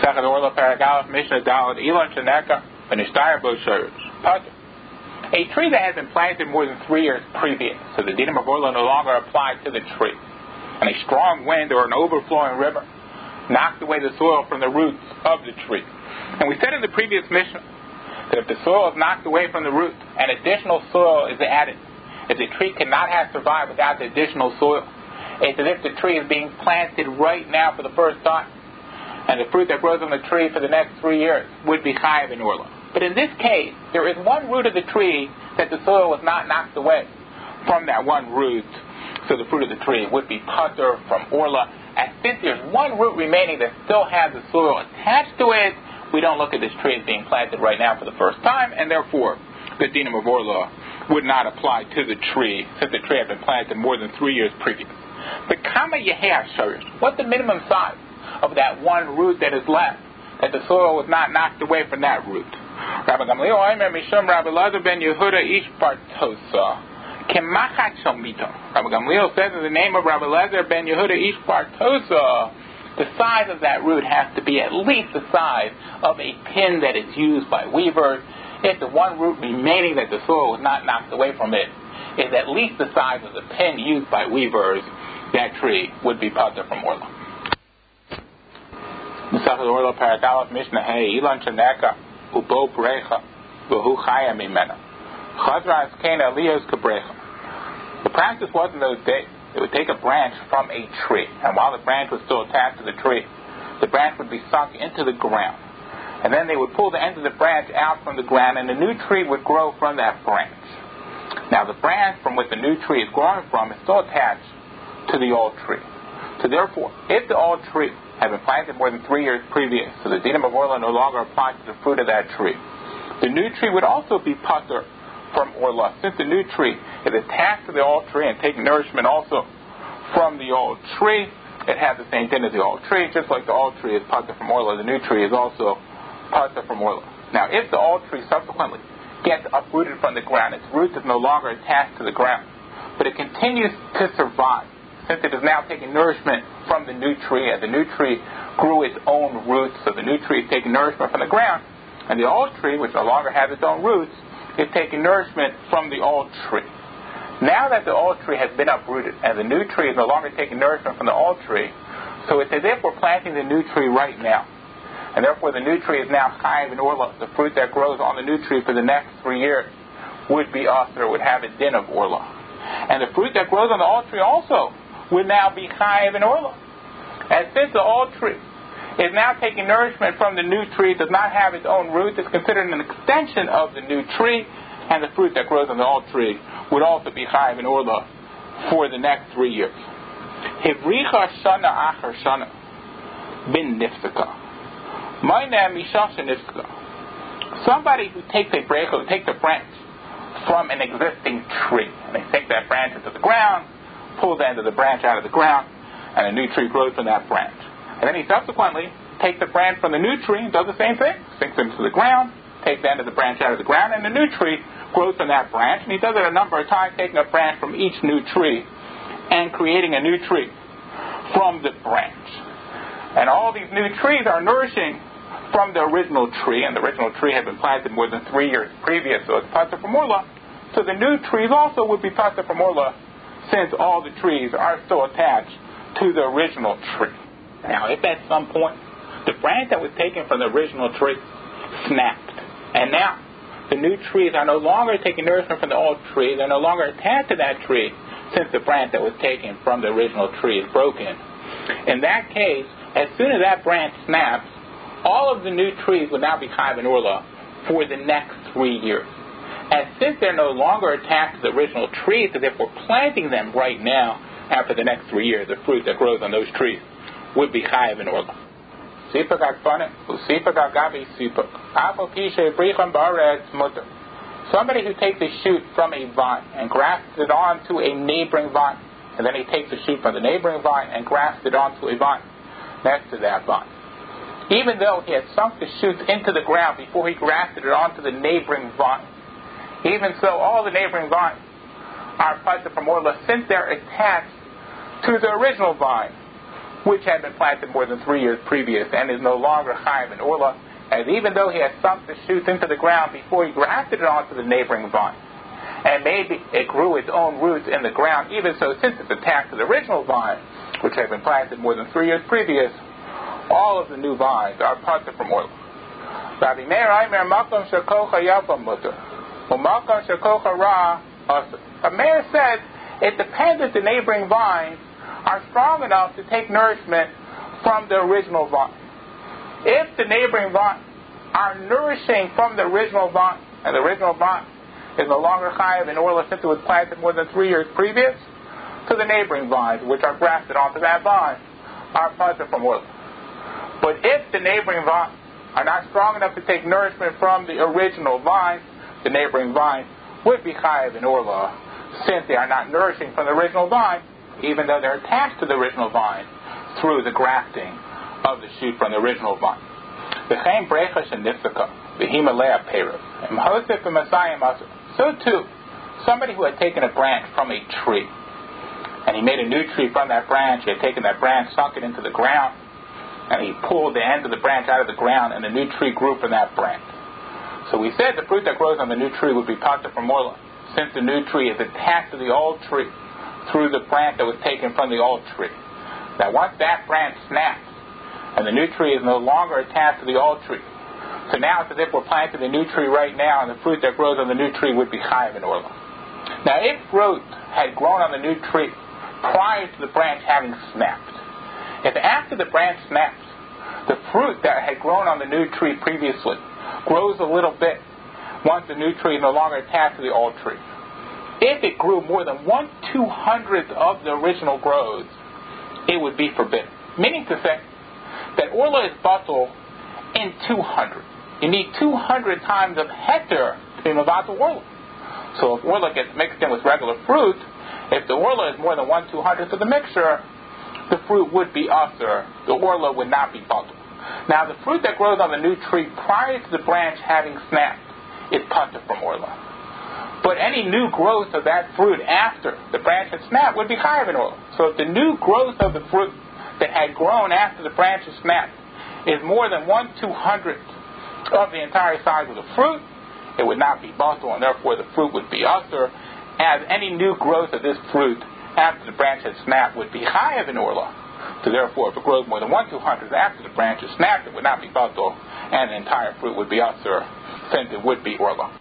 Masechet Orla Paragalaf Mishnah Daled Elon Sheneka Benishtar Boshers Pater. A tree that has been planted more than 3 years previous, so the dinim of Orla no longer applied to the tree, and a strong wind or an overflowing river knocked away the soil from the roots of the tree. And we said in the previous Mishnah that if the soil is knocked away from the roots and additional soil is added, if the tree cannot have survived without the additional soil, it's as if the tree is being planted right now for the first time, and the fruit that grows on the tree for the next 3 years would be chayav in orla. But in this case, there is one root of the tree that the soil was not knocked away from that one root, so the fruit of the tree would be pater from orla. And since there's one root remaining that still has the soil attached to it, we don't look at this tree as being planted right now for the first time, and therefore the dinim of orla would not apply to the tree, since the tree had been planted more than 3 years previous. But kama yeheh shorish, what's the minimum size of that one root that is left, that the soil was not knocked away from that root? Rabbi Gamliel Omer Mishum Rabbi Elazar ben Yehuda Ish Bartosa Kemachat Shomito. Rabbi Gamliel says in the name of Rabbi Elazar ben Yehuda Ish Bartosa, the size of that root has to be at least the size of a pin that is used by weavers. If the one root remaining that the soil was not knocked away from it is at least the size of the pin used by weavers, that tree would be pater from orla. Masechet Orla Paragalaf Mishnah Hey Ilan Sheneka Ubo Brecha V'hu Chaya Mimena Chazra Askena Elios Kabrecha. The practice was in those days, they would take a branch from a tree, and while the branch was still attached to the tree, the branch would be sunk into the ground. And then they would pull the ends of the branch out from the ground, and a new tree would grow from that branch. Now the branch from which the new tree is growing from is still attached to the old tree. So therefore, if the old tree had been planted more than 3 years previous, so the dinim of orla no longer applies to the fruit of that tree, the new tree would also be pater from orla, since the new tree is attached to the old tree and taking nourishment also from the old tree. It has the same din as the old tree, just like the old tree is pater from orla, the new tree is also pater from orla. Now, if the old tree subsequently gets uprooted from the ground, its roots is no longer attached to the ground, but it continues to survive, since it is now taking nourishment from the new tree, and the new tree grew its own roots, so the new tree is taking nourishment from the ground, and the old tree, which no longer has its own roots, is taking nourishment from the old tree. Now that the old tree has been uprooted, and the new tree is no longer taking nourishment from the old tree, so it's as if we're planting the new tree right now. And therefore the new tree is now chayav in orla. The fruit that grows on the new tree for the next 3 years would be aser, would have a din of orla. And the fruit that grows on the old tree also would now be chayav in orla. And since the old tree is now taking nourishment from the new tree, does not have its own roots, it's considered an extension of the new tree, and the fruit that grows on the old tree would also be chayav in orla for the next 3 years. Hivricha shana achar shana bin nifsaka. Somebody who takes a brecha, who takes a branch from an existing tree, and they take that branch into the ground, pull the end of the branch out of the ground, and a new tree grows from that branch. And then he subsequently takes the branch from the new tree and does the same thing, sinks it into the ground, takes the end of the branch out of the ground, and the new tree grows from that branch. And he does it a number of times, taking a branch from each new tree and creating a new tree from the branch. And all these new trees are nourishing from the original tree, and the original tree had been planted more than 3 years previous, so it's pater from orla. So the new trees also would be pater from orla, since all the trees are still attached to the original tree. Now, if at some point the branch that was taken from the original tree snapped, and now the new trees are no longer taking nourishment from the old tree, they're no longer attached to that tree, since the branch that was taken from the original tree is broken. In that case, as soon as that branch snaps, all of the new trees would now be chayav in orla for the next 3 years. And since they're no longer attached to the original trees, as if we're planting them right now, after the next 3 years, the fruit that grows on those trees would be chayav in orla. Somebody who takes a shoot from a vine and grafts it onto a neighboring vine, and then he takes a shoot from the neighboring vine and grafts it onto a vine next to that vine. Even though he had sunk the shoots into the ground before he grafted it onto the neighboring vine, even so, all the neighboring vines are pater from orla, since they're attached to the original vine, which had been planted more than 3 years previous and is no longer chayav in orla, as even though he had sunk the shoot into the ground before he grafted it onto the neighboring vine, and maybe it grew its own roots in the ground, even so, since it's attached to the original vine, which had been planted more than 3 years previous, all of the new vines are parted from orla. Rabbi Meir Aimer Makom Shekocha Yavam Mutter, Umakom Shekocha Ra Asur. Rabbi Meir said it depends if the neighboring vines are strong enough to take nourishment from the original vine. If the neighboring vines are nourishing from the original vine, and the original vine is no longer chayav in orla since it was planted more than 3 years previous, to the neighboring vines, which are grafted onto that vine, are parted from orla. But if the neighboring vines are not strong enough to take nourishment from the original vine, the neighboring vine would be chayav in orla, since they are not nourishing from the original vine, even though they're attached to the original vine through the grafting of the shoot from the original vine. V'chein brecha shenifsaka, v'himalea perev, imhosef v'masayim asur. So too, somebody who had taken a branch from a tree, and he made a new tree from that branch, he had taken that branch, sunk it into the ground, and he pulled the end of the branch out of the ground, and a new tree grew from that branch. So we said the fruit that grows on the new tree would be parted from orla, since the new tree is attached to the old tree through the branch that was taken from the old tree. Now once that branch snaps, and the new tree is no longer attached to the old tree, so now it's as if we're planting the new tree right now, and the fruit that grows on the new tree would be chayav in orla. Now if fruit had grown on the new tree prior to the branch having snapped, if after the branch snaps, the fruit that had grown on the new tree previously grows a little bit once the new tree is no longer attached to the old tree, if it grew more than 1/200th of the original growths, it would be forbidden. Meaning to say that orla is batul in 200. You need 200 times of heter to be mevatel orla. So if orla gets mixed in with regular fruit, if the orla is more than 1/200th of the mixture, the fruit would be usher. The orla would not be batul. Now the fruit that grows on the new tree prior to the branch having snapped is patur from orla. But any new growth of that fruit after the branch had snapped would be chayav in orla. So if the new growth of the fruit that had grown after the branch had snapped is more than 1/200th of the entire size of the fruit, it would not be batul, and therefore the fruit would be usher, as any new growth of this fruit after the branch had snapped would be chayav in orla. So therefore, if it grows more than 1/200th after the branch is snapped, it would not be batul, and the entire fruit would be usher, since it would be orla.